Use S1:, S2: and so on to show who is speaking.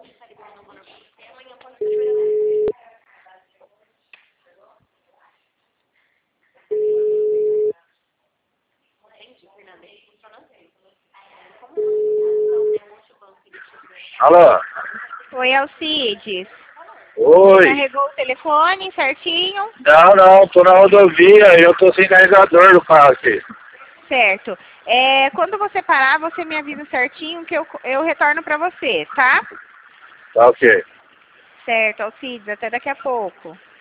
S1: Alô?
S2: Oi, Alcides.
S1: Oi.
S2: Carregou o telefone certinho?
S1: Não, tô na rodovia e eu tô sem carregador do carro aqui.
S2: Certo. Quando você parar, você me avisa certinho que eu retorno para você, tá?
S1: Tá ok.
S2: Certo, Alcides. Até daqui a pouco.